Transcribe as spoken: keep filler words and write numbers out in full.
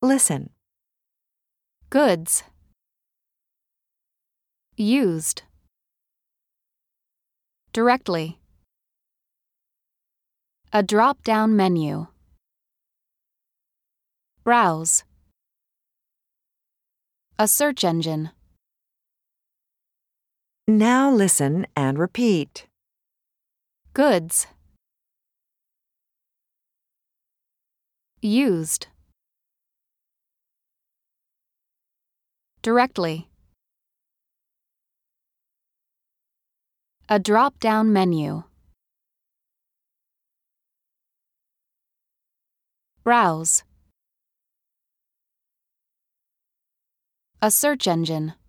Listen. Goods. Used. Directly. A drop-down menu. Browse. A search engine. Now listen and repeat. Goods. Used. Directly. A drop-down menu. Browse. A search engine.